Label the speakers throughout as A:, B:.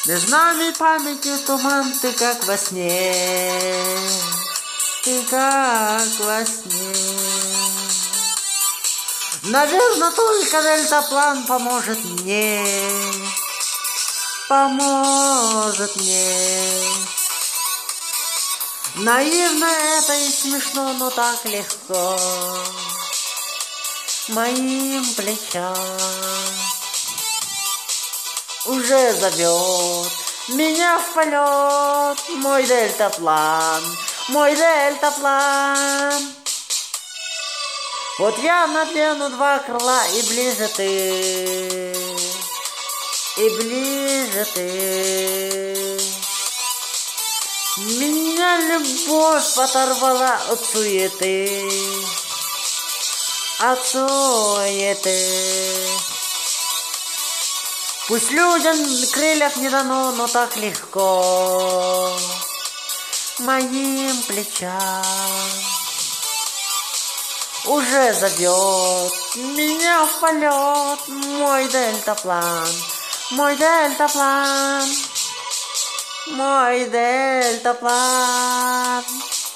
A: Между нами памяти туман, ты как во сне, ты как во сне. Наверно, только дельтаплан поможет мне, поможет мне. Наивно это и смешно, но так легко моим плечам. Уже зовет меня в полет мой дельтаплан, мой дельтаплан. Вот я надену два крыла, и ближе ты, и ближе ты. Меня любовь оторвала от суеты, от суеты. Пусть людям крыльев не дано, но так легко моим плечам. Уже зовет меня в полет мой дельтаплан, мой дельтаплан, мой дельтаплан.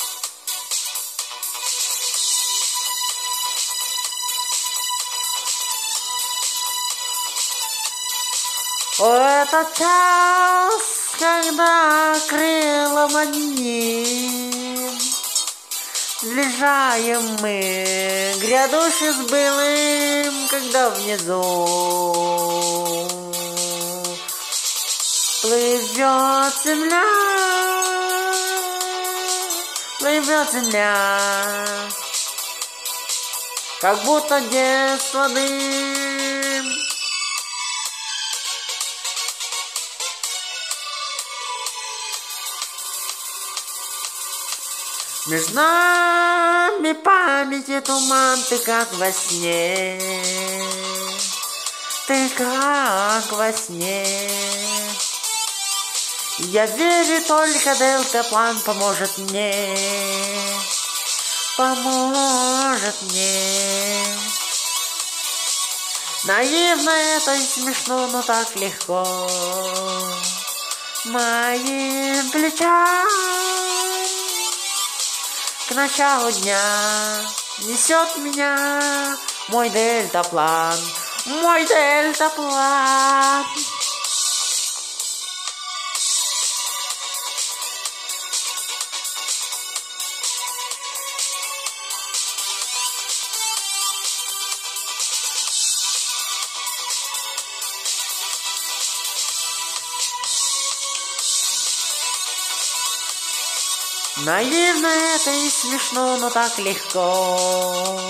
A: О, этот час, когда крылом одним взлежаем мы, грядущий с былым, когда внизу плывет земля, плывет земля, как будто детство дым. Между нами памяти туман, ты как во сне, ты как во сне. Я верю, только дельтаплан поможет мне, поможет мне. Наивно это и смешно, но так легко моим плечам. К началу дня несет меня мой дельтаплан, мой дельтаплан. Наивно это и смешно, но так легко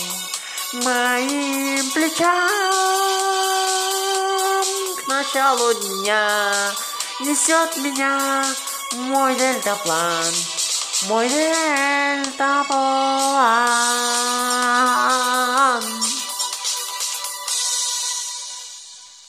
A: моим плечам. К началу дня несет меня мой дельтаплан, мой дельтаплан.